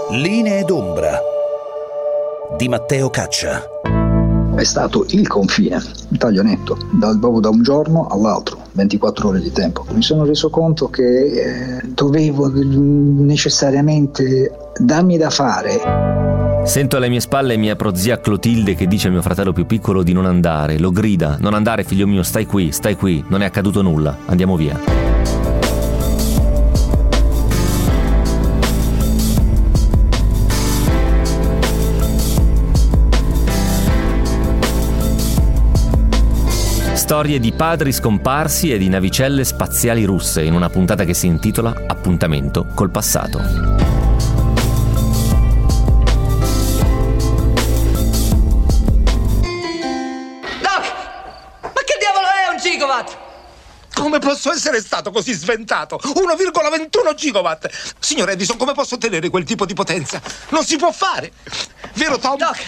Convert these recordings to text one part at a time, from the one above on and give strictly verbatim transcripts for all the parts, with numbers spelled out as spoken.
Linee d'ombra di Matteo Caccia. È stato il confine, il taglio netto, dal, proprio da un giorno all'altro, ventiquattro ore di tempo. Mi sono reso conto che eh, dovevo necessariamente darmi da fare. Sento alle mie spalle mia prozia Clotilde che dice al mio fratello più piccolo di non andare, lo grida: non andare figlio mio, stai qui, stai qui, non è accaduto nulla, andiamo via. Storie di padri scomparsi e di navicelle spaziali russe in una puntata che si intitola Appuntamento col passato. Doc! Ma che diavolo è un gigawatt? Come posso essere stato così sventato? uno virgola ventuno gigawatt! Signor Edison, come posso ottenere quel tipo di potenza? Non si può fare! Vero, Tom? Doc!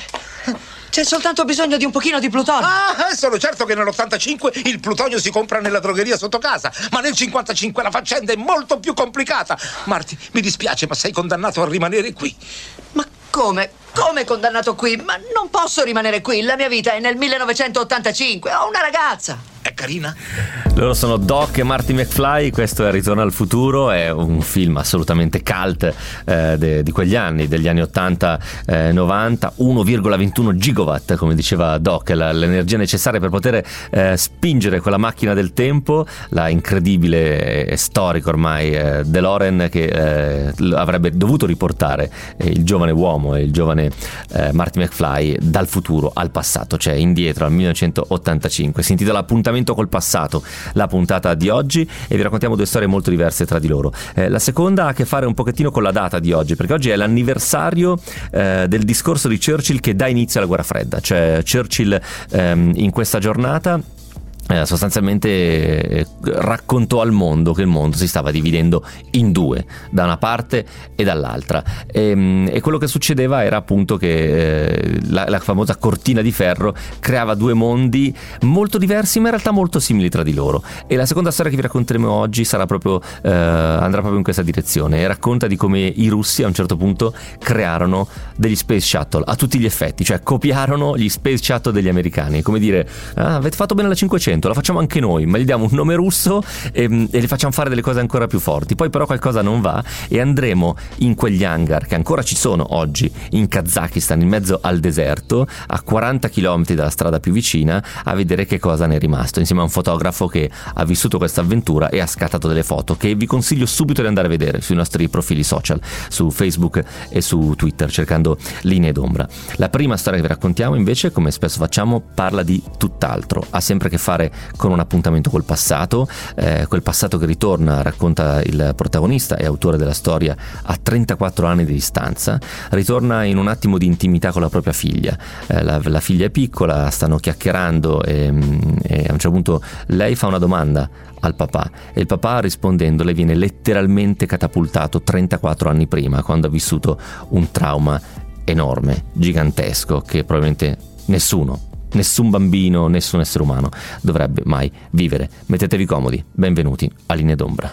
C'è soltanto bisogno di un pochino di plutonio. Ah, sono certo che nell'ottantacinque il plutonio si compra nella drogheria sotto casa, ma nel cinquantacinque la faccenda è molto più complicata. Marty, mi dispiace, ma sei condannato a rimanere qui. Ma come? Come condannato qui? Ma non posso rimanere qui, la mia vita è nel millenovecentottantacinque, ho una ragazza. È carina? Loro sono Doc e Marty McFly, questo è Ritorno al futuro, è un film assolutamente cult eh, de, di quegli anni, degli anni ottanta novanta, uno virgola ventuno gigawatt, come diceva Doc, la, l'energia necessaria per poter eh, spingere quella macchina del tempo, la incredibile e storica ormai eh, DeLorean che eh, avrebbe dovuto riportare eh, il giovane uomo e il giovane eh, Marty McFly dal futuro al passato, cioè indietro al millenovecentottantacinque. Si intitola Appuntamento col passato, la puntata di oggi, e vi raccontiamo due storie molto diverse tra di loro. Eh, la seconda ha a che fare un pochettino con la data di oggi, perché oggi è l'anniversario eh, del discorso di Churchill che dà inizio alla guerra fredda. Cioè Churchill ehm, in questa giornata Eh, sostanzialmente eh, raccontò al mondo che il mondo si stava dividendo in due, da una parte e dall'altra, e, e quello che succedeva era appunto che eh, la, la famosa cortina di ferro creava due mondi molto diversi ma in realtà molto simili tra di loro. E la seconda storia che vi racconteremo oggi sarà proprio eh, andrà proprio in questa direzione e racconta di come i russi a un certo punto crearono degli space shuttle a tutti gli effetti, cioè copiarono gli space shuttle degli americani, come dire: ah, avete fatto bene la cinquecento, la facciamo anche noi, ma gli diamo un nome russo e, e gli facciamo fare delle cose ancora più forti. Poi però qualcosa non va e andremo in quegli hangar che ancora ci sono oggi in Kazakistan, in mezzo al deserto, a quaranta chilometri dalla strada più vicina, a vedere che cosa ne è rimasto, insieme a un fotografo che ha vissuto questa avventura e ha scattato delle foto che vi consiglio subito di andare a vedere sui nostri profili social, su Facebook e su Twitter, cercando Linee d'ombra. La prima storia che vi raccontiamo invece, come spesso facciamo, parla di tutt'altro, ha sempre a che fare con un appuntamento col passato, eh, quel passato che ritorna, racconta il protagonista e autore della storia, a trentaquattro anni di distanza, ritorna in un attimo di intimità con la propria figlia. Eh, la, la figlia è piccola, stanno chiacchierando e, e a un certo punto lei fa una domanda al papà e il papà, rispondendole, viene letteralmente catapultato trentaquattro anni prima, quando ha vissuto un trauma enorme, gigantesco, che probabilmente nessuno Nessun bambino, nessun essere umano dovrebbe mai vivere. Mettetevi comodi, benvenuti a Linee d'ombra.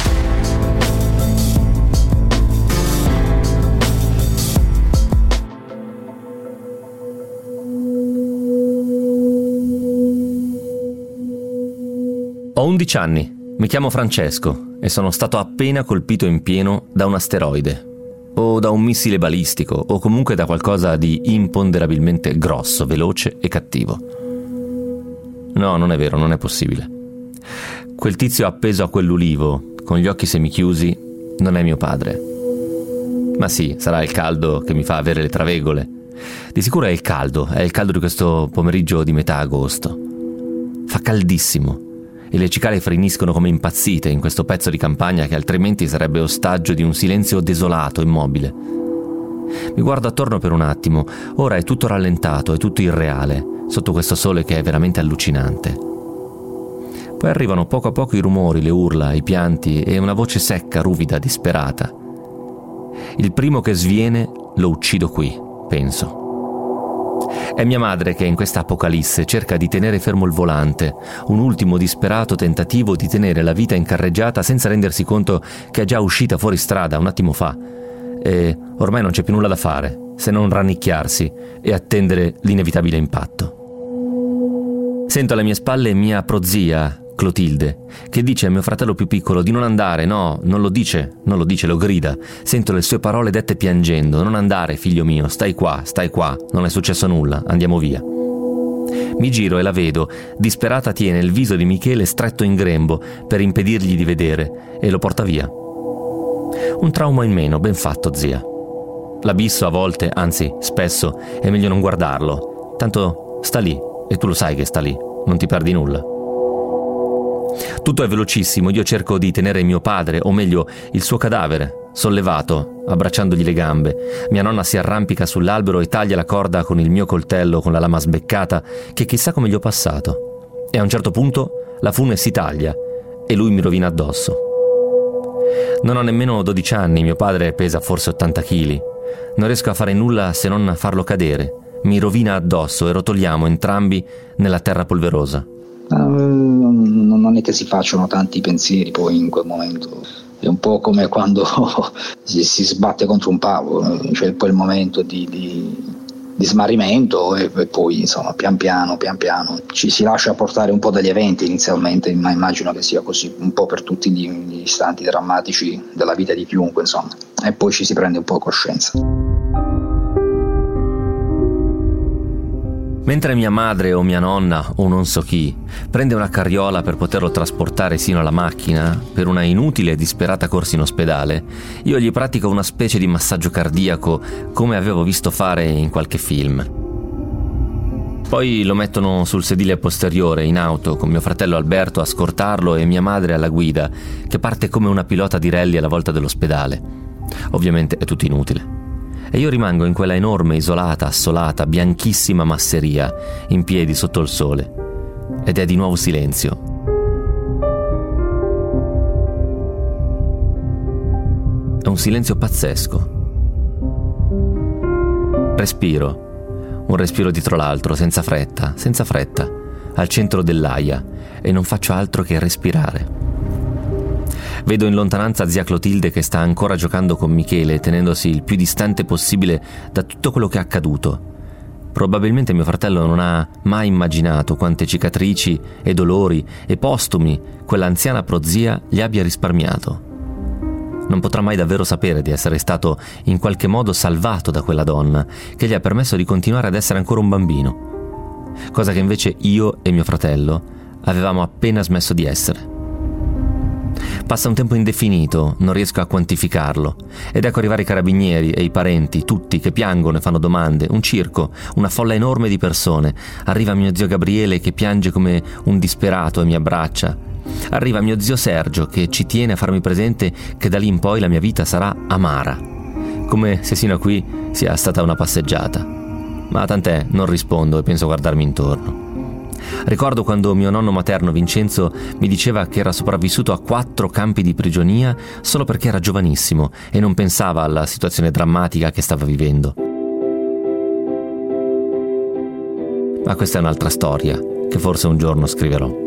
Ho undici anni, mi chiamo Francesco e sono stato appena colpito in pieno da un asteroide, o da un missile balistico, o comunque da qualcosa di imponderabilmente grosso, veloce e cattivo. No, non è vero, non è possibile. Quel tizio appeso a quell'ulivo, con gli occhi semichiusi, non è mio padre. Ma sì, sarà il caldo che mi fa avere le travegole. Di sicuro è il caldo, è il caldo di questo pomeriggio di metà agosto. Fa caldissimo e le cicale freniscono come impazzite in questo pezzo di campagna che altrimenti sarebbe ostaggio di un silenzio desolato, immobile. Mi guardo attorno per un attimo, ora è tutto rallentato, è tutto irreale, sotto questo sole che è veramente allucinante. Poi arrivano poco a poco i rumori, le urla, i pianti e una voce secca, ruvida, disperata. Il primo che sviene lo uccido qui, penso. È mia madre che in questa apocalisse cerca di tenere fermo il volante, un ultimo disperato tentativo di tenere la vita in carreggiata senza rendersi conto che è già uscita fuori strada un attimo fa. e ormai non c'è più nulla da fare se non rannicchiarsi e attendere l'inevitabile impatto. Sento alle mie spalle mia prozia, Clotilde, che dice a mio fratello più piccolo di non andare. No, non lo dice, non lo dice, lo grida. Sento le sue parole dette piangendo: non andare, figlio mio, stai qua, stai qua, non è successo nulla, andiamo via. Mi giro e la vedo, disperata tiene il viso di Michele stretto in grembo per impedirgli di vedere e lo porta via. Un trauma in meno, ben fatto, zia. L'abisso a volte, anzi spesso, è meglio non guardarlo, tanto sta lì e tu lo sai che sta lì, non ti perdi nulla. Tutto è velocissimo, io cerco di tenere mio padre, o meglio il suo cadavere, sollevato, abbracciandogli le gambe. Mia nonna si arrampica sull'albero e taglia la corda con il mio coltello con la lama sbeccata che chissà come gli ho passato. E a un certo punto la fune si taglia e lui mi rovina addosso. Non ho nemmeno dodici anni, mio padre pesa forse ottanta chili. Non riesco a fare nulla se non farlo cadere. Mi rovina addosso e rotoliamo entrambi nella terra polverosa. Uh, non è che si facciano tanti pensieri poi in quel momento. È un po' come quando si, si sbatte contro un pavo, c'è poi il momento di, di, di smarrimento e, e poi insomma pian piano pian piano ci si lascia portare un po' dagli eventi inizialmente, ma immagino che sia così un po' per tutti gli, gli istanti drammatici della vita di chiunque, insomma, e poi ci si prende un po' coscienza. Mentre mia madre o mia nonna, o non so chi, prende una carriola per poterlo trasportare sino alla macchina, per una inutile e disperata corsa in ospedale, io gli pratico una specie di massaggio cardiaco come avevo visto fare in qualche film. Poi lo mettono sul sedile posteriore, in auto, con mio fratello Alberto a scortarlo e mia madre alla guida, che parte come una pilota di rally alla volta dell'ospedale. Ovviamente è tutto inutile. E io rimango in quella enorme, isolata, assolata, bianchissima masseria, in piedi sotto il sole. Ed è di nuovo silenzio. È un silenzio pazzesco. Respiro, un respiro dietro l'altro, senza fretta, senza fretta, al centro dell'aia, e non faccio altro che respirare. Vedo in lontananza zia Clotilde che sta ancora giocando con Michele, tenendosi il più distante possibile da tutto quello che è accaduto. Probabilmente mio fratello non ha mai immaginato quante cicatrici e dolori e postumi quell'anziana prozia gli abbia risparmiato. Non potrà mai davvero sapere di essere stato in qualche modo salvato da quella donna che gli ha permesso di continuare ad essere ancora un bambino, cosa che invece io e mio fratello avevamo appena smesso di essere. Passa un tempo indefinito, non riesco a quantificarlo, ed ecco arrivare i carabinieri e i parenti, tutti che piangono e fanno domande, un circo, una folla enorme di persone. Arriva mio zio Gabriele che piange come un disperato e mi abbraccia. Arriva mio zio Sergio che ci tiene a farmi presente che da lì in poi la mia vita sarà amara, come se sino a qui sia stata una passeggiata. Ma tant'è, non rispondo e penso a guardarmi intorno. Ricordo quando mio nonno materno Vincenzo mi diceva che era sopravvissuto a quattro campi di prigionia solo perché era giovanissimo e non pensava alla situazione drammatica che stava vivendo. Ma questa è un'altra storia che forse un giorno scriverò.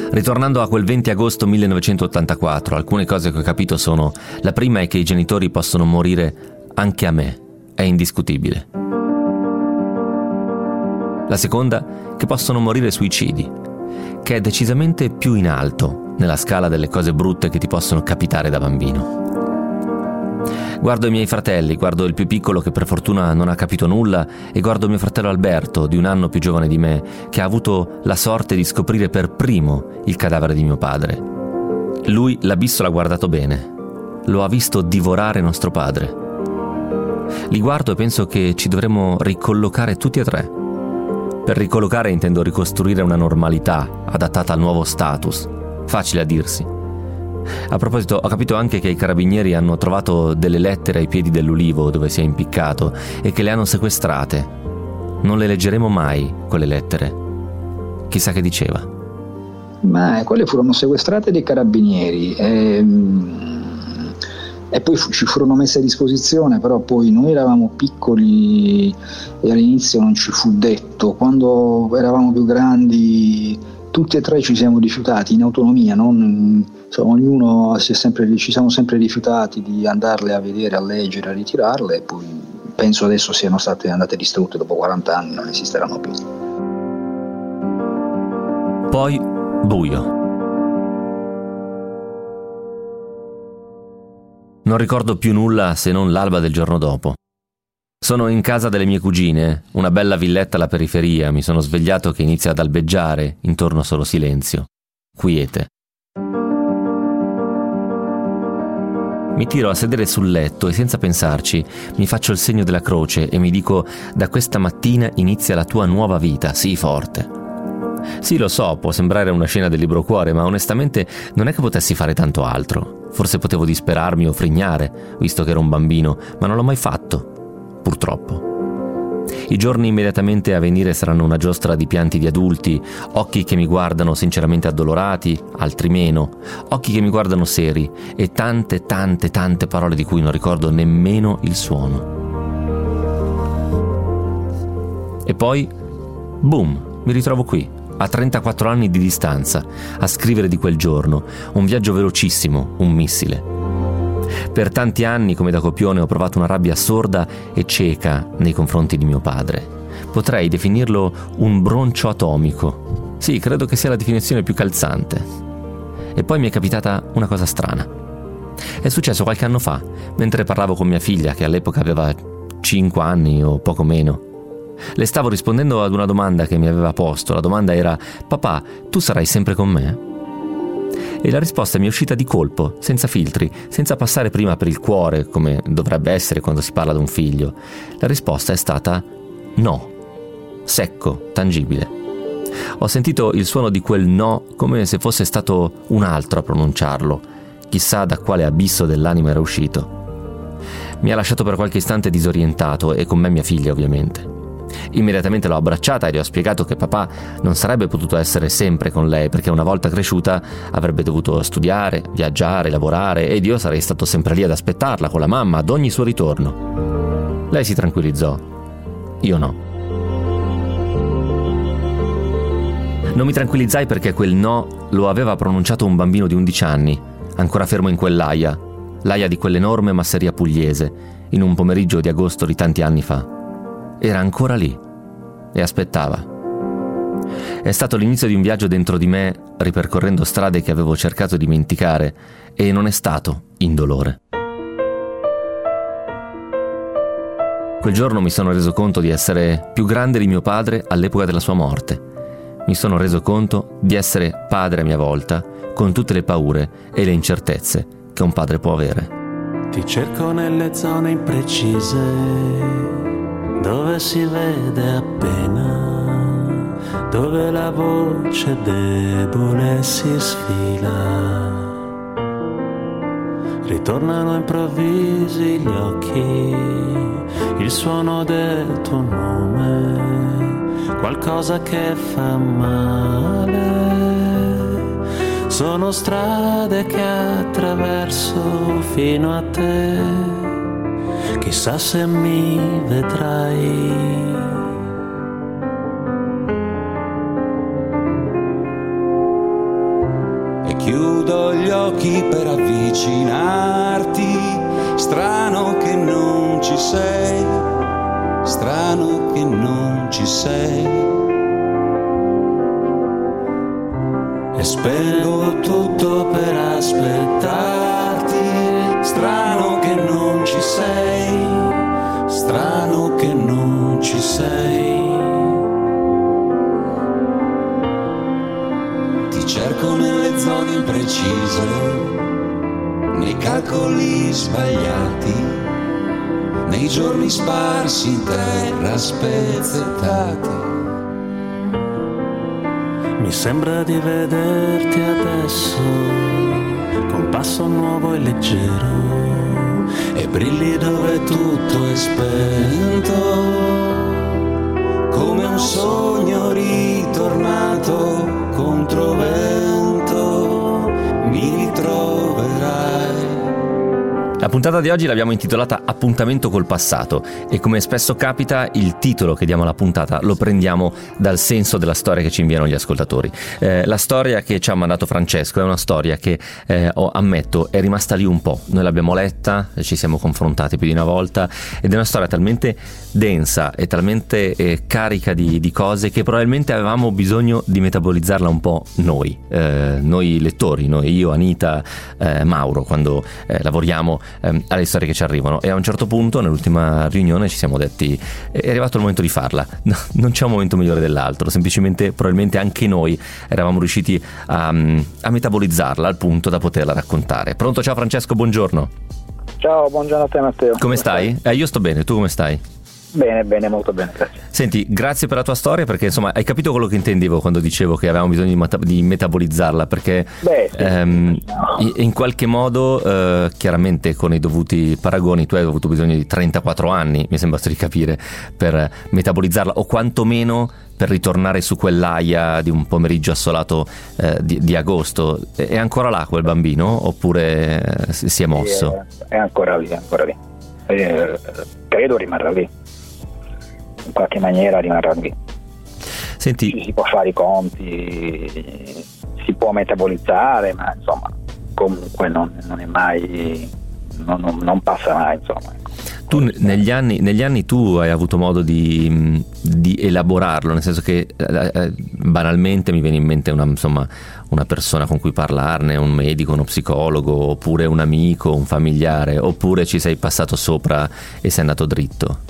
Ritornando a quel venti agosto millenovecentottantaquattro, alcune cose che ho capito sono: la prima è che i genitori possono morire anche a me, è indiscutibile. La seconda, che possono morire suicidi, che è decisamente più in alto nella scala delle cose brutte che ti possono capitare da bambino. Guardo i miei fratelli, guardo il più piccolo che per fortuna non ha capito nulla e guardo mio fratello Alberto, di un anno più giovane di me, che ha avuto la sorte di scoprire per primo il cadavere di mio padre. Lui l'abisso l'ha guardato bene, lo ha visto divorare nostro padre. Li guardo e penso che ci dovremmo ricollocare tutti e tre. Per ricollocare intendo ricostruire una normalità adattata al nuovo status, facile a dirsi. A proposito, ho capito anche che i carabinieri hanno trovato delle lettere ai piedi dell'ulivo dove si è impiccato e che le hanno sequestrate. Non le leggeremo mai, quelle lettere. Chissà che diceva. Ma quelle furono sequestrate dai carabinieri e, e poi fu, ci furono messe a disposizione, però poi noi eravamo piccoli e all'inizio non ci fu detto. Quando eravamo più grandi tutti e tre ci siamo rifiutati in autonomia, non, insomma, ognuno si è sempre, ci siamo sempre rifiutati di andarle a vedere, a leggere, a ritirarle, e poi penso adesso siano state andate distrutte dopo quaranta anni, non esisteranno più. Poi buio. Non ricordo più nulla se non l'alba del giorno dopo. Sono in casa delle mie cugine, una bella villetta alla periferia. Mi sono svegliato che inizia ad albeggiare, intorno solo silenzio, quiete. Mi tiro a sedere sul letto e senza pensarci mi faccio il segno della croce e mi dico: da questa mattina inizia la tua nuova vita, sii forte. Sì, lo so, può sembrare una scena del libro cuore, ma onestamente non è che potessi fare tanto altro. Forse potevo disperarmi o frignare, visto che ero un bambino, ma non l'ho mai fatto. Purtroppo. I giorni immediatamente a venire saranno una giostra di pianti di adulti, occhi che mi guardano sinceramente addolorati, altri meno, occhi che mi guardano seri e tante, tante, tante parole di cui non ricordo nemmeno il suono. E poi, boom, mi ritrovo qui, a trentaquattro anni di distanza, a scrivere di quel giorno, un viaggio velocissimo, un missile. Per tanti anni, come da copione, ho provato una rabbia sorda e cieca nei confronti di mio padre. Potrei definirlo un broncio atomico. Sì, credo che sia la definizione più calzante. E poi mi è capitata una cosa strana. È successo qualche anno fa, mentre parlavo con mia figlia, che all'epoca aveva cinque anni o poco meno. Le stavo rispondendo ad una domanda che mi aveva posto. La domanda era: papà, tu sarai sempre con me? E la risposta mi è uscita di colpo, senza filtri, senza passare prima per il cuore, come dovrebbe essere quando si parla di un figlio. La risposta è stata no, secco, tangibile. Ho sentito il suono di quel no come se fosse stato un altro a pronunciarlo, chissà da quale abisso dell'anima era uscito. Mi ha lasciato per qualche istante disorientato, e con me mia figlia ovviamente. Immediatamente l'ho abbracciata e le ho spiegato che papà non sarebbe potuto essere sempre con lei, perché una volta cresciuta avrebbe dovuto studiare, viaggiare, lavorare, ed io sarei stato sempre lì ad aspettarla con la mamma ad ogni suo ritorno. Lei si tranquillizzò, io no. Non mi tranquillizzai perché quel no lo aveva pronunciato un bambino di undici anni, ancora fermo in quell'aia, l'aia di quell'enorme masseria pugliese, in un pomeriggio di agosto di tanti anni fa. Era ancora lì e aspettava. È stato l'inizio di un viaggio dentro di me, ripercorrendo strade che avevo cercato di dimenticare, e non è stato indolore. Quel giorno mi sono reso conto di essere più grande di mio padre all'epoca della sua morte. Mi sono reso conto di essere padre a mia volta, con tutte le paure e le incertezze che un padre può avere. Ti cerco nelle zone imprecise, dove si vede appena, dove la voce debole si sfila. Ritornano improvvisi gli occhi, il suono del tuo nome, qualcosa che fa male. Sono strade che attraverso fino a te, chissà se mi vedrai. chiudo gli occhi per avvicinarti. Strano che non ci sei, strano che non ci sei. E spengo tutto per aspettarti. Strano che non ci sei, strano che non ci sei. Ti cerco nelle zone imprecise, nei calcoli sbagliati, nei giorni sparsi in terra spezzettati. Mi sembra di vederti adesso, con passo nuovo e leggero, e brilli dove tutto è spento, come un sogno ritornato contro vento, mi ritroverai. La puntata di oggi l'abbiamo intitolata Appuntamento col passato e, come spesso capita, il titolo che diamo alla puntata lo prendiamo dal senso della storia che ci inviano gli ascoltatori. Eh, la storia che ci ha mandato Francesco è una storia che, eh, oh, ammetto, è rimasta lì un po'. Noi l'abbiamo letta, ci siamo confrontati più di una volta ed è una storia talmente densa e talmente eh, carica di, di cose che probabilmente avevamo bisogno di metabolizzarla un po' noi, eh, noi lettori, noi, io, Anita, eh, Mauro, quando eh, lavoriamo ehm, alle storie che ci arrivano. E a un certo punto, nell'ultima riunione, ci siamo detti: è arrivato il momento di farla, no, non c'è un momento migliore dell'altro, semplicemente probabilmente anche noi eravamo riusciti a, a metabolizzarla al punto da poterla raccontare. Pronto? Ciao Francesco, buongiorno. Ciao, buongiorno a te Matteo. Come stai? Eh, io sto bene, tu come stai? Bene, bene, molto bene, grazie. Senti, grazie per la tua storia, perché insomma hai capito quello che intendevo quando dicevo che avevamo bisogno di, mata- di metabolizzarla, perché Beh, sì, ehm, no. in qualche modo, eh, chiaramente con i dovuti paragoni, tu hai avuto bisogno di trentaquattro anni, mi sembra di capire, per metabolizzarla, o quantomeno per ritornare su quell'aia di un pomeriggio assolato eh, di, di agosto. È ancora là quel bambino oppure eh, si è mosso? Sì, è, è ancora lì, è ancora lì. Eh, credo rimarrà lì. In qualche maniera rimarrà lì. Senti, Ci si può fare i conti, si può metabolizzare, ma insomma comunque non, non è mai, non, non, non passa mai, insomma. tu negli anni, negli anni tu hai avuto modo di, di elaborarlo, nel senso che eh, banalmente mi viene in mente una, insomma, una persona con cui parlarne, un medico, uno psicologo, oppure un amico, un familiare, oppure ci sei passato sopra e sei andato dritto?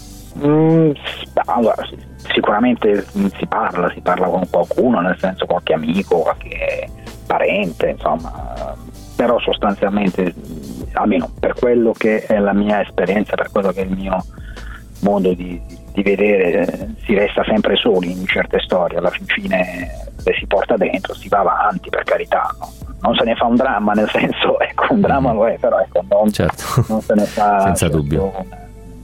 Mm, allora, sicuramente si parla, si parla con qualcuno, nel senso qualche amico, qualche parente, insomma, però sostanzialmente, almeno per quello che è la mia esperienza, per quello che è il mio modo di, di vedere, si resta sempre soli in certe storie, alla fin fine le si porta dentro, si va avanti, per carità, no? Non se ne fa un dramma, nel senso, ecco, un dramma lo è, però ecco, non, certo. non se ne fa senza certo, dubbio una,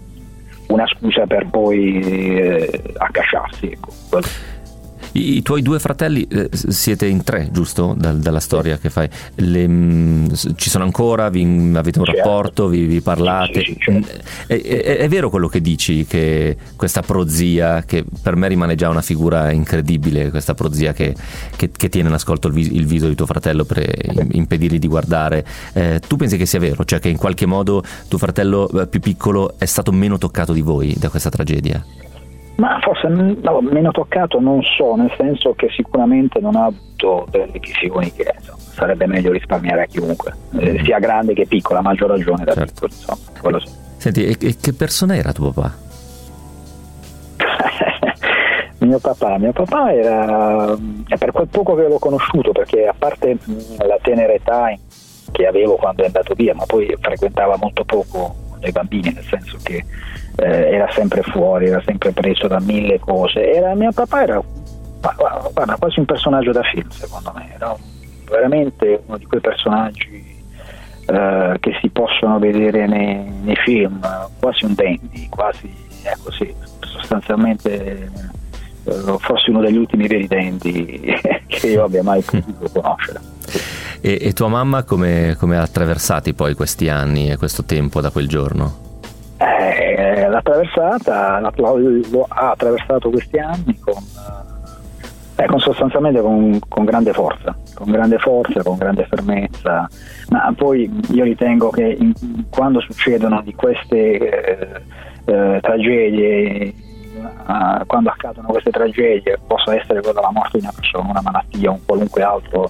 una scusa per poi eh, accasciarsi, ecco. I, I tuoi due fratelli, eh, siete in tre, giusto? Dal, dalla storia che fai. Le, mh, ci sono ancora? Vi, avete un certo. rapporto? Vi, vi parlate? Sì, sì, certo. è, è, è vero quello che dici, che questa prozia, che per me rimane già una figura incredibile, questa prozia che, che, che tiene nascosto il, vis- il viso di tuo fratello per impedirgli di guardare, eh, tu pensi che sia vero? Cioè che in qualche modo tuo fratello più piccolo è stato meno toccato di voi da questa tragedia? Ma forse no, meno toccato non so, nel senso che sicuramente non ha avuto delle visioni che insomma, sarebbe meglio risparmiare a chiunque, eh, sia grande che piccola, a maggior ragione da certo. piccolo, insomma, quello sì. Senti, e, e che persona era tuo papà? mio papà, mio papà era, è per quel poco che l'ho conosciuto, perché a parte la tenera età che avevo quando è andato via, ma poi frequentava molto poco dei bambini, nel senso che eh, era sempre fuori, era sempre preso da mille cose. Era, mio papà era guarda, quasi un personaggio da film, secondo me, era veramente uno di quei personaggi eh, che si possono vedere nei, nei film, quasi un dandy, quasi, ecco sì, sostanzialmente eh, forse uno degli ultimi veri dandy che io abbia mai potuto conoscere. E, e tua mamma come, come ha attraversati poi questi anni e questo tempo da quel giorno? Eh, l'ha attraversata, l'ha, lo, ha attraversato questi anni con, eh, con sostanzialmente con, con grande forza, con grande forza, con grande fermezza, ma poi io ritengo che in, quando succedono di queste eh, eh, tragedie, Uh, quando accadono queste tragedie, possa essere quella la morte di una persona, una malattia, un qualunque altro,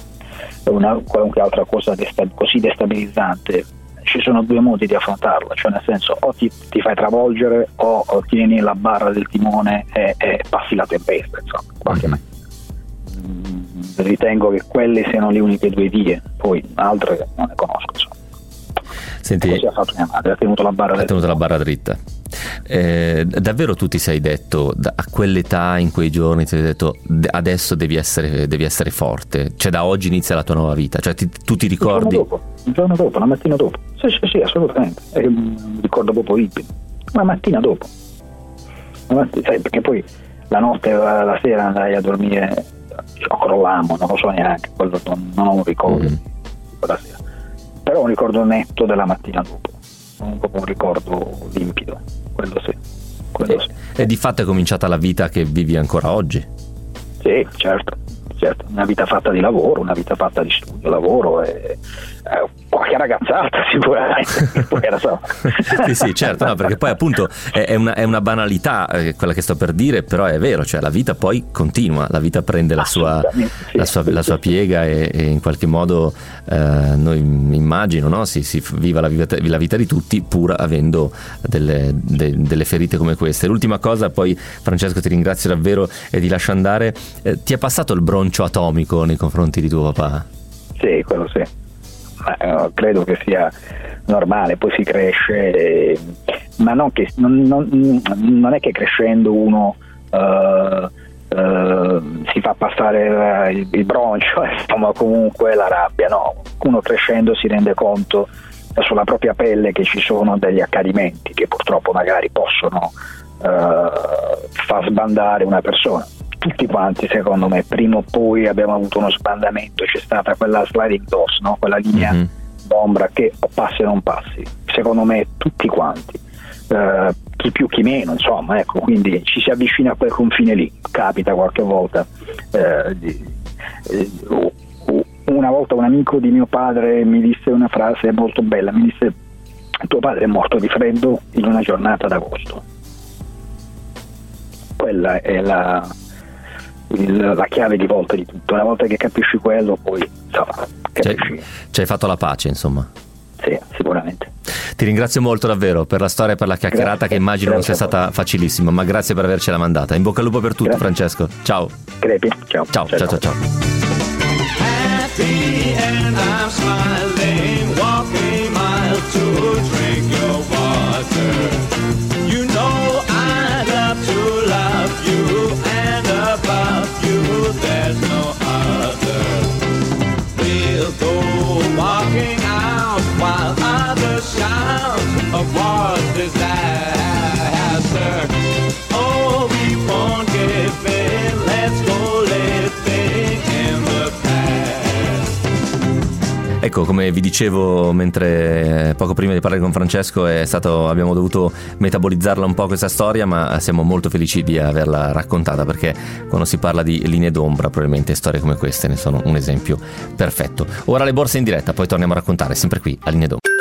una qualunque altra cosa desta- così destabilizzante, ci sono due modi di affrontarla, cioè nel senso o ti, ti fai travolgere o, o tieni la barra del timone e, e passi la tempesta, insomma, qualche mm. mm, ritengo che quelle siano le uniche due vie, poi altre non ne conosco, insomma. Senti, così ha fatto mia madre, ha tenuto la barra, ha tenuto la barra dritta. Eh, davvero tu ti sei detto a quell'età, in quei giorni ti sei detto adesso devi essere, devi essere forte, cioè da oggi inizia la tua nuova vita, cioè ti, tu ti ricordi? Un giorno dopo, un giorno dopo, la mattina dopo, sì sì sì assolutamente, è un ricordo proprio vivido, la mattina dopo, la mattina, sai, perché poi la notte, la, la sera andai a dormire, o crollammo, non lo so neanche, quello non, non ho un ricordo mm. di quella sera, però un ricordo netto della mattina dopo, un, un ricordo limpido, quello sì, quello e, sì. E di fatto è cominciata la vita che vivi ancora oggi? Sì, certo, certo, una vita fatta di lavoro, una vita fatta di studio, lavoro e eh, qualche ragazzata sicuramente, poi lo so. Sì, sì, certo, no, perché poi appunto è, è, una, è una banalità eh, quella che sto per dire, però è vero, cioè la vita poi continua, la vita prende la sua, sì, la sua, la sua piega e, e in qualche modo eh, noi immagino, no? si, si viva la vita, la vita di tutti pur avendo delle, de, delle ferite come queste. L'ultima cosa, poi Francesco ti ringrazio davvero e ti lascio andare, eh, ti è passato il broncio atomico nei confronti di tuo papà? Sì, quello sì. Ma, uh, credo che sia normale, poi si cresce, eh, ma non, che, non, non, non è che crescendo uno uh, uh, si fa passare il, il broncio, insomma, comunque la rabbia, no, uno crescendo si rende conto sulla propria pelle che ci sono degli accadimenti che purtroppo magari possono uh, far sbandare una persona. Tutti quanti, secondo me, prima o poi abbiamo avuto uno sbandamento, c'è stata quella sliding doors, no? Quella linea mm-hmm. d'ombra che o passi o non passi, secondo me tutti quanti, uh, chi più chi meno, insomma, ecco, quindi ci si avvicina a quel confine lì, capita qualche volta. Uh, di, uh, una volta un amico di mio padre mi disse una frase molto bella, mi disse: tuo padre è morto di freddo in una giornata d'agosto. Quella è la Il, la chiave di volta di tutto. Una volta che capisci quello, poi insomma, capisci. Ci hai fatto la pace, insomma. Sì, sicuramente. Ti ringrazio molto davvero per la storia e per la chiacchierata, grazie, che immagino non sia stata facilissima, ma grazie per avercela mandata. In bocca al lupo per tutto, grazie. Francesco. Ciao. Crepi. Ciao. Ciao, ciao, ciao, ciao. ciao. Happy and I'm smiling, walking miles to drink your water. You know I love to love you, and above you there's no other. We'll go walking out while others shout of war's disaster. Oh, we won't give in, let's go living in the past. Ecco, come vi dicevo mentre poco prima di parlare con Francesco, è stato, abbiamo dovuto metabolizzarla un po' questa storia, ma siamo molto felici di averla raccontata, perché quando si parla di linee d'ombra probabilmente storie come queste ne sono un esempio perfetto. Ora le borse in diretta, poi torniamo a raccontare sempre qui a Linee d'ombra.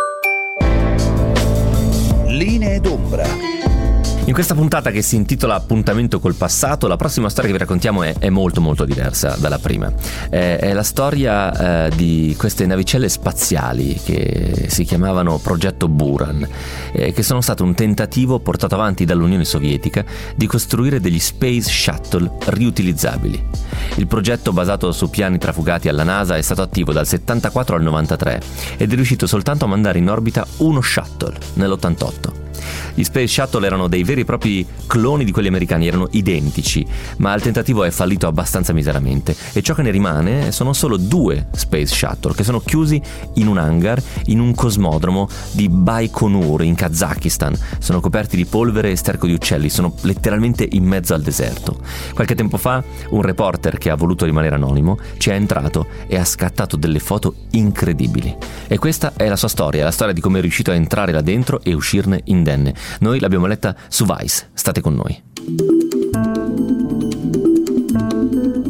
Linee d'ombra. In questa puntata, che si intitola Appuntamento col passato, la prossima storia che vi raccontiamo è, è molto molto diversa dalla prima. È, è la storia eh, di queste navicelle spaziali che si chiamavano Progetto Buran, eh, che sono state un tentativo portato avanti dall'Unione Sovietica di costruire degli Space Shuttle riutilizzabili. Il progetto, basato su piani trafugati alla NASA, è stato attivo dal settantaquattro al novantatré ed è riuscito soltanto a mandare in orbita uno shuttle nell'ottantotto. Gli Space Shuttle erano dei veri e propri cloni di quelli americani, erano identici, ma il tentativo è fallito abbastanza miseramente e ciò che ne rimane sono solo due Space Shuttle che sono chiusi in un hangar in un cosmodromo di Baikonur in Kazakistan. Sono coperti di polvere e sterco di uccelli, sono letteralmente in mezzo al deserto. Qualche tempo fa un reporter che ha voluto rimanere anonimo ci è entrato e ha scattato delle foto incredibili. E questa è la sua storia, la storia di come è riuscito a entrare là dentro e uscirne indenne. Noi l'abbiamo letta su Vice, state con noi.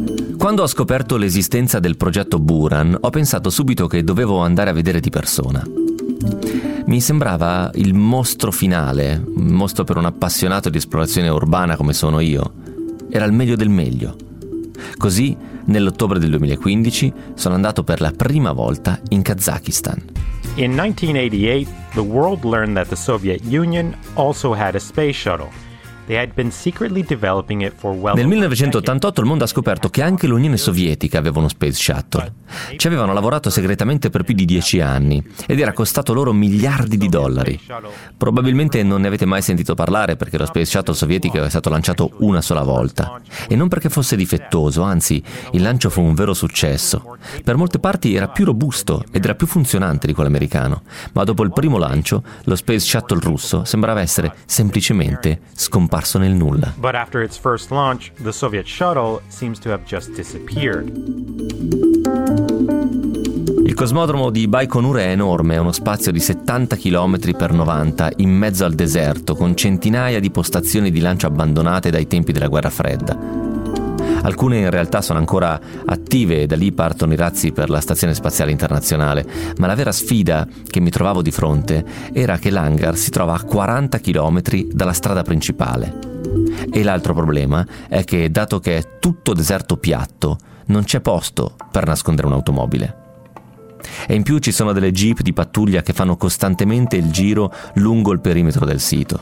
Quando ho scoperto l'esistenza del progetto Buran, ho pensato subito che dovevo andare a vedere di persona. Mi sembrava il mostro finale, un mostro per un appassionato di esplorazione urbana come sono io. Era il meglio del meglio. Così, nell'ottobre del duemilaquindici, sono andato per la prima volta in Kazakistan. In nineteen eighty-eight, the world learned that the Soviet Union also had a space shuttle. They had been secretly developing it for well Nel millenovecentottantotto il mondo ha scoperto che anche l'Unione Sovietica aveva uno Space Shuttle. Ci avevano lavorato segretamente per più di dieci anni ed era costato loro miliardi di dollari. Probabilmente non ne avete mai sentito parlare perché lo Space Shuttle sovietico è stato lanciato una sola volta. E non perché fosse difettoso, anzi, il lancio fu un vero successo. Per molte parti era più robusto ed era più funzionante di quello americano, ma dopo il primo lancio lo Space Shuttle russo sembrava essere semplicemente scomparso nel nulla. But after its first launch, the Soviet shuttle seems to have just disappeared. Il cosmodromo di Baikonur è enorme, è uno spazio di settanta chilometri per novanta in mezzo al deserto, con centinaia di postazioni di lancio abbandonate dai tempi della guerra fredda. Alcune in realtà sono ancora attive e da lì partono i razzi per la Stazione Spaziale Internazionale, ma la vera sfida che mi trovavo di fronte era che l'hangar si trova a quaranta chilometri dalla strada principale. E l'altro problema è che, dato che è tutto deserto piatto, non c'è posto per nascondere un'automobile. E in più ci sono delle jeep di pattuglia che fanno costantemente il giro lungo il perimetro del sito.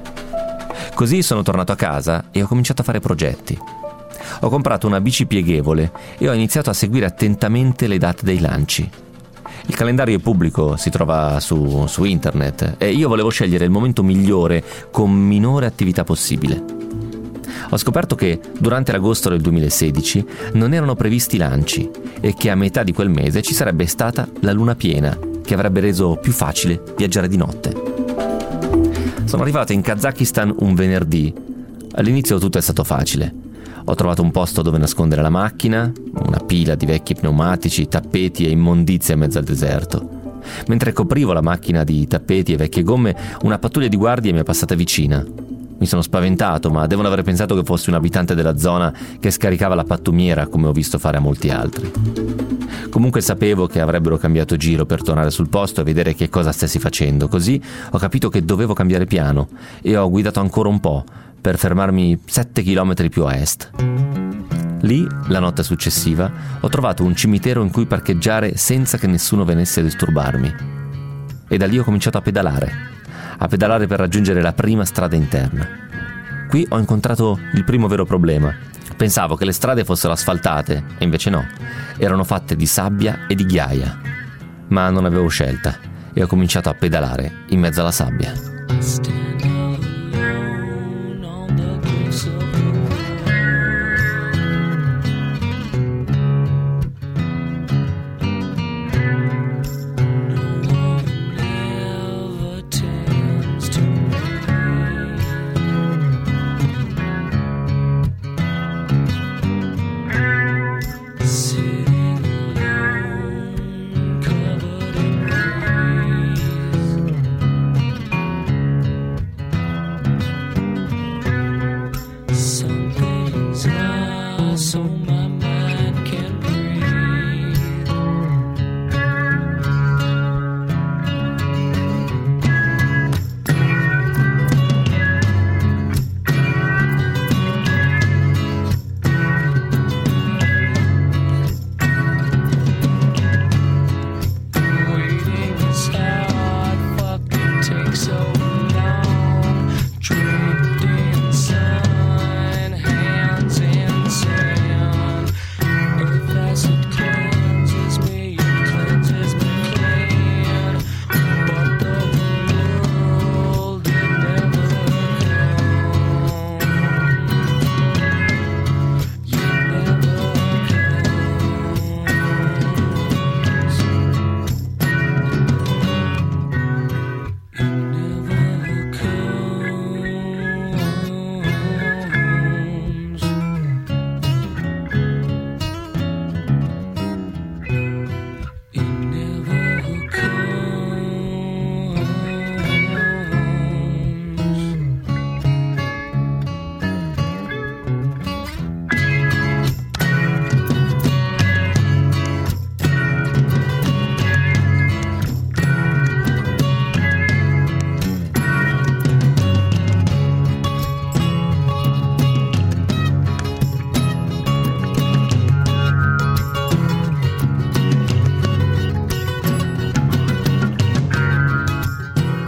Così sono tornato a casa e ho cominciato a fare progetti. Ho comprato una bici pieghevole e ho iniziato a seguire attentamente le date dei lanci. Il calendario pubblico si trova su, su internet e io volevo scegliere il momento migliore con minore attività possibile. Ho scoperto che durante l'agosto del duemilasedici non erano previsti lanci e che a metà di quel mese ci sarebbe stata la luna piena, che avrebbe reso più facile viaggiare di notte. Sono arrivato in Kazakistan un venerdì. All'inizio tutto è stato facile. Ho trovato un posto dove nascondere la macchina, una pila di vecchi pneumatici, tappeti e immondizie in mezzo al deserto. Mentre coprivo la macchina di tappeti e vecchie gomme, una pattuglia di guardie mi è passata vicina. Mi sono spaventato, ma devono aver pensato che fossi un abitante della zona che scaricava la pattumiera, come ho visto fare a molti altri. Comunque sapevo che avrebbero cambiato giro per tornare sul posto e vedere che cosa stessi facendo. Così ho capito che dovevo cambiare piano e ho guidato ancora un po', per fermarmi sette chilometri più a est. Lì, la notte successiva, ho trovato un cimitero in cui parcheggiare senza che nessuno venisse a disturbarmi. E da lì ho cominciato a pedalare, a pedalare per raggiungere la prima strada interna. Qui ho incontrato il primo vero problema. Pensavo che le strade fossero asfaltate, e invece no, erano fatte di sabbia e di ghiaia. Ma non avevo scelta, e ho cominciato a pedalare in mezzo alla sabbia.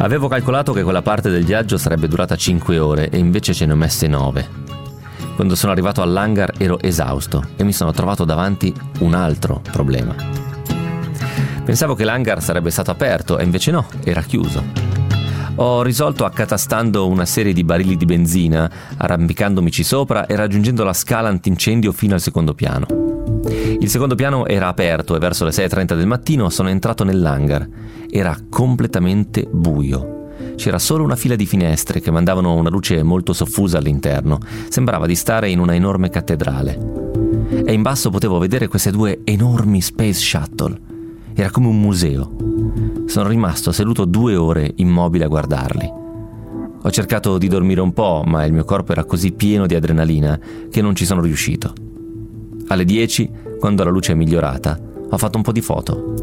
Avevo calcolato che quella parte del viaggio sarebbe durata cinque ore e invece ce ne ho messe nove. Quando sono arrivato all'hangar ero esausto e mi sono trovato davanti un altro problema. Pensavo che l'hangar sarebbe stato aperto e invece no, era chiuso. Ho risolto accatastando una serie di barili di benzina, arrampicandomici sopra e raggiungendo la scala antincendio fino al secondo piano. Il secondo piano era aperto e verso le sei e trenta del mattino sono entrato nell'hangar. Era completamente buio. C'era solo una fila di finestre che mandavano una luce molto soffusa all'interno. Sembrava di stare in una enorme cattedrale. E in basso potevo vedere queste due enormi Space Shuttle. Era come un museo. Sono rimasto seduto due ore immobile a guardarli. Ho cercato di dormire un po', ma il mio corpo era così pieno di adrenalina che non ci sono riuscito. Alle dieci, quando la luce è migliorata, ho fatto un po' di foto.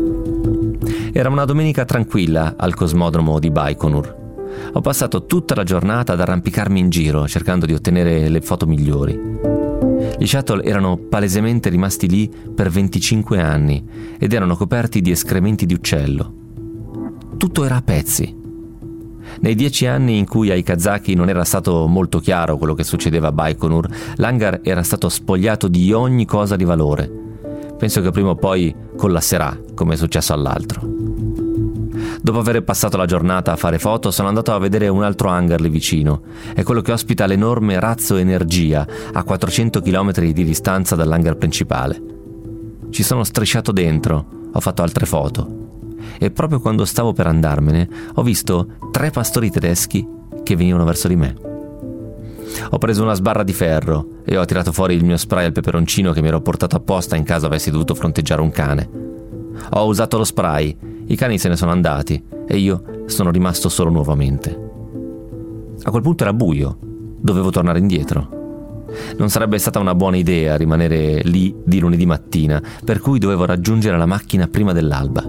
Era una domenica tranquilla al cosmodromo di Baikonur. Ho passato tutta la giornata ad arrampicarmi in giro, cercando di ottenere le foto migliori. Gli shuttle erano palesemente rimasti lì per venticinque anni ed erano coperti di escrementi di uccello. Tutto era a pezzi. Nei dieci anni in cui ai kazaki non era stato molto chiaro quello che succedeva a Baikonur, l'hangar era stato spogliato di ogni cosa di valore. Penso che prima o poi collasserà, come è successo all'altro. Dopo aver passato la giornata a fare foto, sono andato a vedere un altro hangar lì vicino. È quello che ospita l'enorme razzo Energia, a quattrocento chilometri di distanza dall'hangar principale. Ci sono strisciato dentro, ho fatto altre foto. E proprio quando stavo per andarmene, ho visto tre pastori tedeschi che venivano verso di me. Ho preso una sbarra di ferro e ho tirato fuori il mio spray al peperoncino che mi ero portato apposta in caso avessi dovuto fronteggiare un cane. Ho usato lo spray, i cani se ne sono andati e io sono rimasto solo nuovamente. A quel punto era buio, dovevo tornare indietro. Non sarebbe stata una buona idea rimanere lì di lunedì mattina, per cui dovevo raggiungere la macchina prima dell'alba.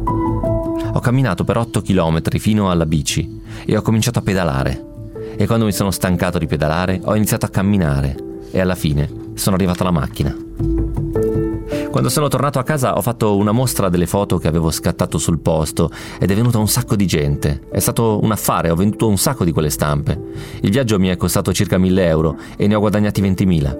Ho camminato per otto chilometri fino alla bici e ho cominciato a pedalare. E quando mi sono stancato di pedalare, ho iniziato a camminare e alla fine sono arrivato alla macchina. Quando sono tornato a casa ho fatto una mostra delle foto che avevo scattato sul posto ed è venuta un sacco di gente. È stato un affare, ho venduto un sacco di quelle stampe. Il viaggio mi è costato circa mille euro e ne ho guadagnati ventimila.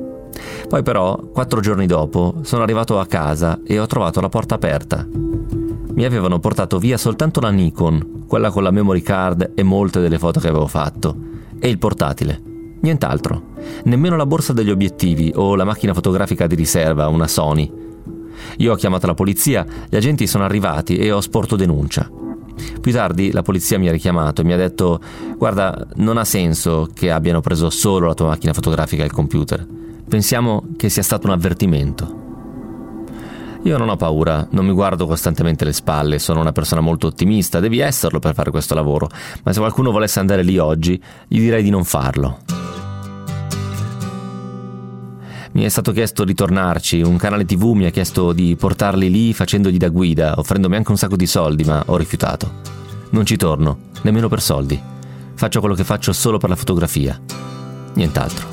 Poi però, quattro giorni dopo, sono arrivato a casa e ho trovato la porta aperta. Mi avevano portato via soltanto la Nikon, quella con la memory card e molte delle foto che avevo fatto, e il portatile. Nient'altro. Nemmeno la borsa degli obiettivi o la macchina fotografica di riserva, una Sony. Io ho chiamato la polizia, gli agenti sono arrivati e ho sporto denuncia. Più tardi la polizia mi ha richiamato e mi ha detto: guarda, non ha senso che abbiano preso solo la tua macchina fotografica e il computer. Pensiamo che sia stato un avvertimento. Io non ho paura, non mi guardo costantemente le spalle, sono una persona molto ottimista, devi esserlo per fare questo lavoro, ma se qualcuno volesse andare lì oggi, gli direi di non farlo. Mi è stato chiesto di tornarci, un canale tivù mi ha chiesto di portarli lì facendogli da guida, offrendomi anche un sacco di soldi, ma ho rifiutato. Non ci torno, nemmeno per soldi. Faccio quello che faccio solo per la fotografia. Nient'altro.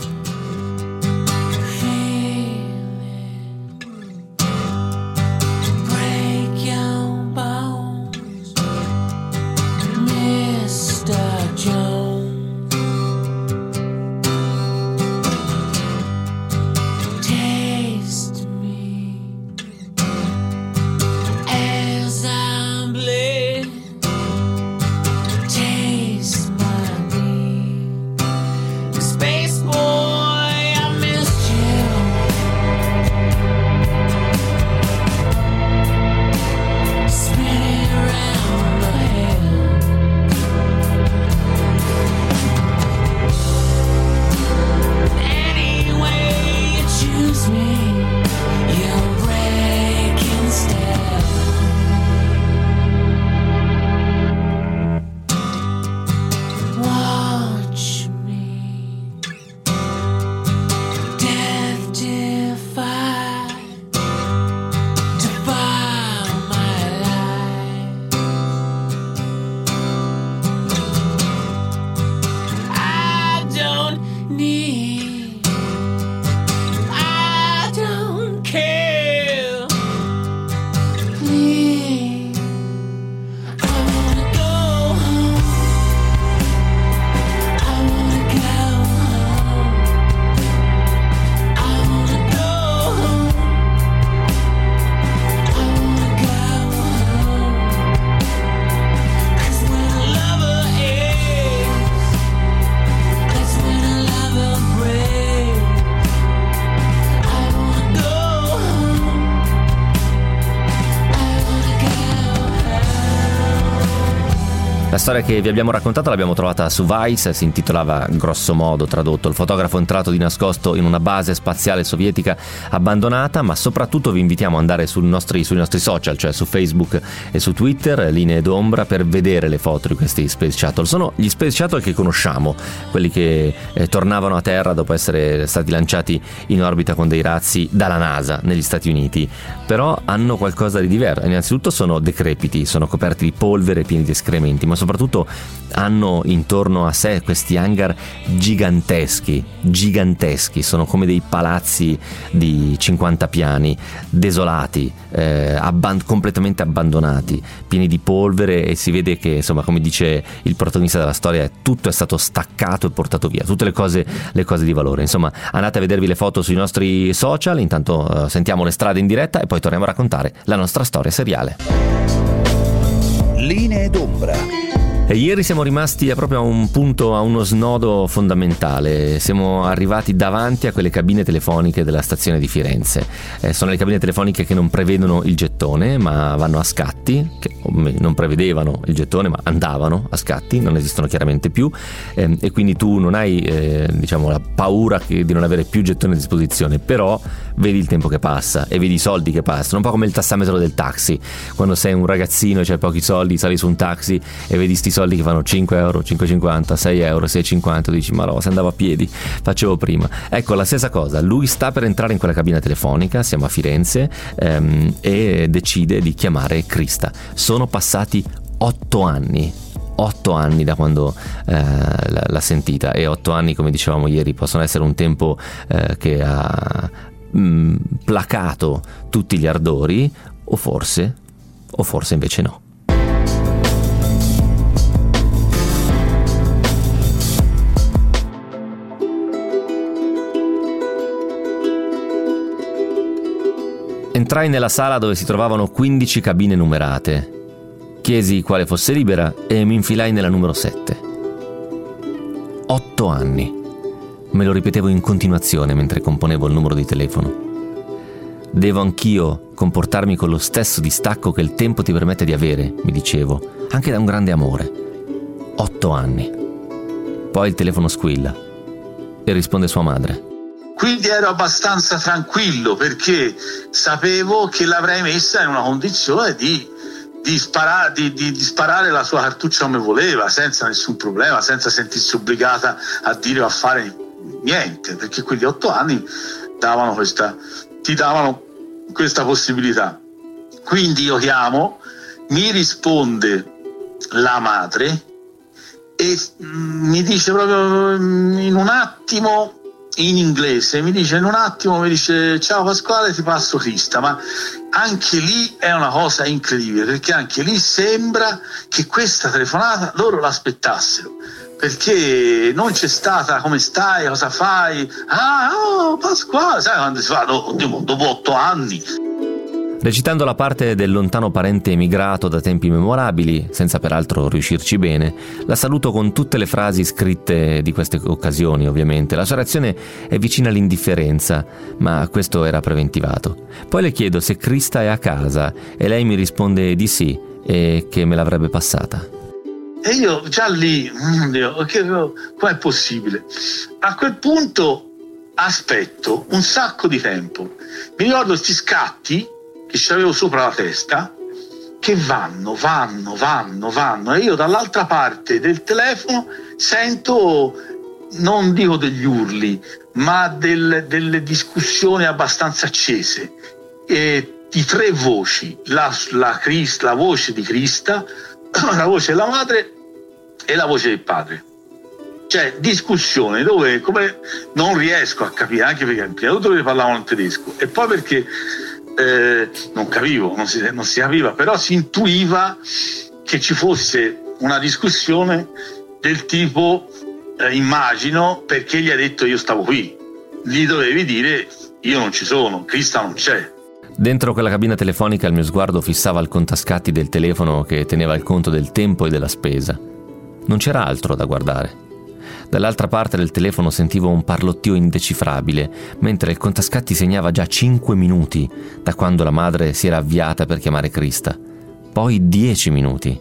Space Boy. La storia che vi abbiamo raccontato l'abbiamo trovata su Vice, si intitolava grosso modo tradotto: il fotografo entrato di nascosto in una base spaziale sovietica abbandonata. Ma soprattutto vi invitiamo ad andare sui nostri, sui nostri social, cioè su Facebook e su Twitter, Linee d'ombra, per vedere le foto di questi Space Shuttle. Sono gli Space Shuttle che conosciamo, quelli che eh, tornavano a terra dopo essere stati lanciati in orbita con dei razzi dalla NASA negli Stati Uniti, però hanno qualcosa di diverso. Innanzitutto sono decrepiti, sono coperti di polvere, pieni di escrementi, ma soprattutto hanno intorno a sé questi hangar giganteschi, giganteschi, sono come dei palazzi di cinquanta piani, desolati, eh, abban- completamente abbandonati, pieni di polvere, e si vede che, insomma, come dice il protagonista della storia, tutto è stato staccato e portato via, tutte le cose, le cose di valore. Insomma, andate a vedervi le foto sui nostri social, intanto eh, sentiamo le strade in diretta e poi torniamo a raccontare la nostra storia seriale. Linee d'ombra. E ieri siamo rimasti a proprio a un punto, a uno snodo fondamentale. Siamo arrivati davanti a quelle cabine telefoniche della stazione di Firenze. Eh, sono le cabine telefoniche che non prevedono il gettone, ma vanno a scatti, che non prevedevano il gettone, ma andavano a scatti, non esistono chiaramente più, eh, e quindi tu non hai eh, diciamo la paura che, di non avere più gettone a disposizione, però vedi il tempo che passa e vedi i soldi che passano, un po' come il tassametro del taxi. Quando sei un ragazzino e c'hai pochi soldi, sali su un taxi e vedi sti soldi che fanno cinque euro, cinque e cinquanta, sei euro, sei e cinquanta, dici ma no, se andavo a piedi facevo prima. Ecco, la stessa cosa, lui sta per entrare in quella cabina telefonica, siamo a Firenze, ehm, e decide di chiamare Krista. Sono passati otto anni otto anni da quando eh, l'ha sentita, e otto anni, come dicevamo ieri, possono essere un tempo eh, che ha mh, placato tutti gli ardori, o forse o forse invece no. Entrai nella sala dove si trovavano quindici cabine numerate. Chiesi quale fosse libera e mi infilai nella numero sette. Otto anni. Me lo ripetevo in continuazione mentre componevo il numero di telefono. Devo anch'io comportarmi con lo stesso distacco che il tempo ti permette di avere, mi dicevo, anche da un grande amore. Otto anni. Poi il telefono squilla e risponde sua madre. Quindi ero abbastanza tranquillo, perché sapevo che l'avrei messa in una condizione di, di, sparare, di, di, di sparare la sua cartuccia come voleva, senza nessun problema, senza sentirsi obbligata a dire o a fare niente, perché quegli otto anni davano questa, ti davano questa possibilità. Quindi io chiamo, mi risponde la madre e mi dice proprio in un attimo, in inglese, mi dice in un attimo, mi dice ciao Pasquale, ti passo Krista. Ma anche lì è una cosa incredibile, perché anche lì sembra che questa telefonata loro l'aspettassero, perché non c'è stata come stai, cosa fai, ah oh Pasquale, sai quando si fa dopo, dopo otto anni. Recitando la parte del lontano parente emigrato da tempi memorabili, senza peraltro riuscirci bene, la saluto con tutte le frasi scritte di queste occasioni, ovviamente. La sua reazione è vicina all'indifferenza, ma questo era preventivato. Poi le chiedo se Krista è a casa e lei mi risponde di sì e che me l'avrebbe passata. E io già lì, com'è possibile? A quel punto aspetto un sacco di tempo. Mi ricordo questi scatti che ci avevo sopra la testa, che vanno, vanno, vanno, vanno, e io dall'altra parte del telefono sento, non dico degli urli, ma del, delle discussioni abbastanza accese, e di tre voci, la, la, Crist, la voce di Krista, la voce della madre e la voce del padre. Cioè discussione dove come non riesco a capire, anche perché prima di tutto che parlavano in tedesco e poi perché Eh, non capivo, non si, non si capiva, però si intuiva che ci fosse una discussione del tipo eh, immagino, perché gli ha detto io stavo qui, gli dovevi dire io non ci sono, Krista non c'è. Dentro quella cabina telefonica il mio sguardo fissava il contascatti del telefono che teneva il conto del tempo e della spesa. Non c'era altro da guardare. Dall'altra parte del telefono sentivo un parlottio indecifrabile, mentre il contascatti segnava già cinque minuti da quando la madre si era avviata per chiamare Krista. Poi dieci minuti.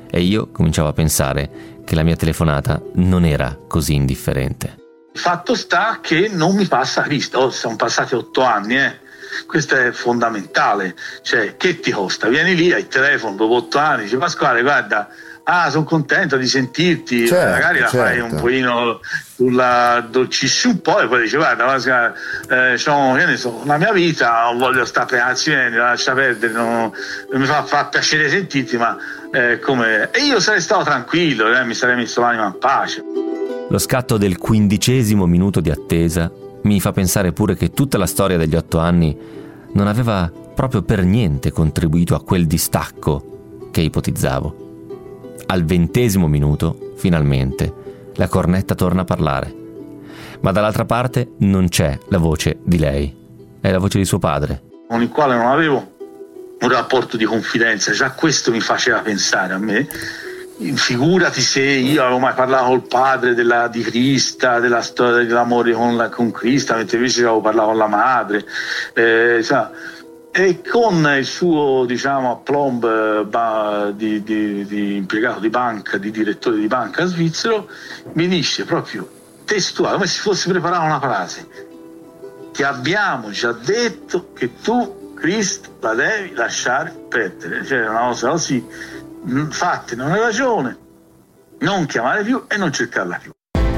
e io cominciavo a pensare che la mia telefonata non era così indifferente. Il fatto sta che non mi passa la vista. Oh, sono passati otto anni, eh. Questo è fondamentale. Cioè, che ti costa? Vieni lì, hai il telefono dopo otto anni, dici Pasquale, guarda, ah, sono contento di sentirti, certo, magari la certo. fai un pochino sulla dolcisci un po' e poi dici guarda, Pasquale, eh, c'ho, che ne so, la mia vita, non voglio stare anzi, lascia perdere, non, non mi fa, fa piacere sentirti, ma eh, come... E io sarei stato tranquillo, eh, mi sarei messo l'anima in pace. Lo scatto del quindicesimo minuto di attesa mi fa pensare pure che tutta la storia degli otto anni non aveva proprio per niente contribuito a quel distacco che ipotizzavo. Al ventesimo minuto, finalmente, la cornetta torna a parlare. Ma dall'altra parte non c'è la voce di lei, è la voce di suo padre. Con il quale non avevo un rapporto di confidenza, già questo mi faceva pensare a me. Figurati se io avevo mai parlato col padre della, di Crista, della storia dell'amore con, la, con Crista, mentre invece avevo parlato con la madre. Eh, sa, e con il suo, diciamo, aplomb ba, di, di, di impiegato di banca, di direttore di banca svizzero, mi dice proprio testuale, come se fosse preparata una frase: ti abbiamo già detto che tu, Crista, la devi lasciare perdere. Cioè una cosa così. Infatti non hai ragione, non chiamare più e non cercarla più.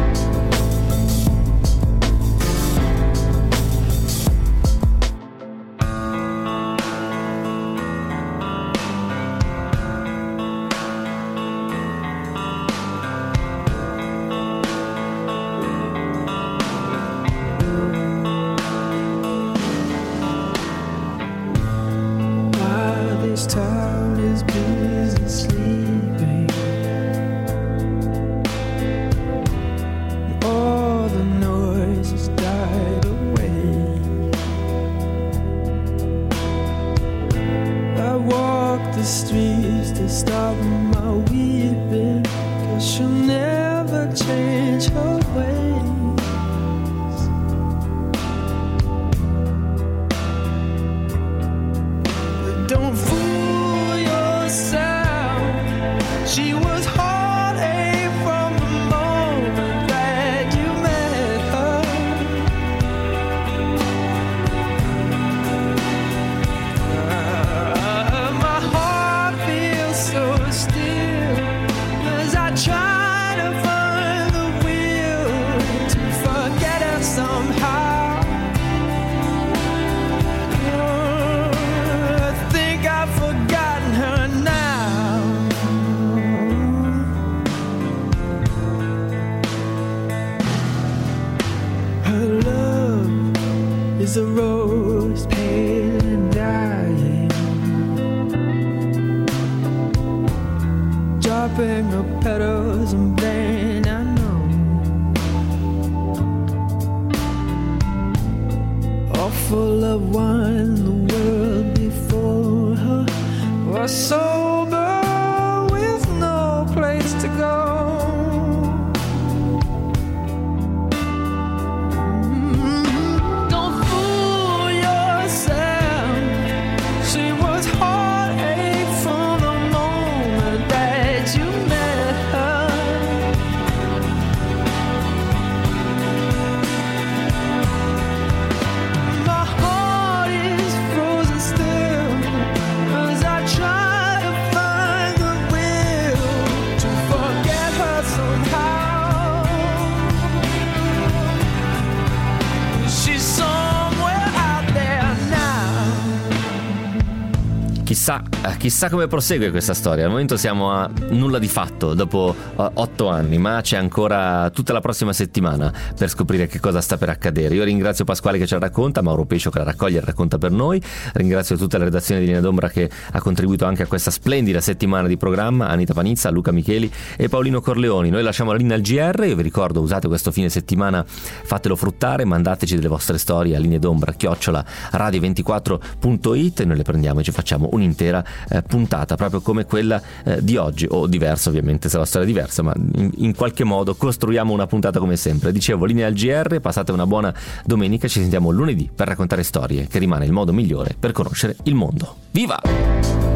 Chissà, chissà come prosegue questa storia. Al momento siamo a nulla di fatto dopo uh, otto anni, ma c'è ancora tutta la prossima settimana per scoprire che cosa sta per accadere. Io ringrazio Pasquale che ce la racconta, Mauro Pescio che la raccoglie e la racconta per noi. Ringrazio tutta la redazione di Linea d'Ombra che ha contribuito anche a questa splendida settimana di programma, Anita Panizza, Luca Micheli e Paolino Corleoni. Noi lasciamo la linea al G R. Io vi ricordo, usate questo fine settimana, fatelo fruttare, mandateci delle vostre storie a linea d'ombra chiocciola radio ventiquattro punto it e noi le prendiamo e ci facciamo un un'intera eh, puntata proprio come quella eh, di oggi, o diversa ovviamente se la storia è diversa, ma in, in qualche modo costruiamo una puntata come sempre. Dicevo, linea al G R, passate una buona domenica, ci sentiamo lunedì per raccontare storie, che rimane il modo migliore per conoscere il mondo. Viva!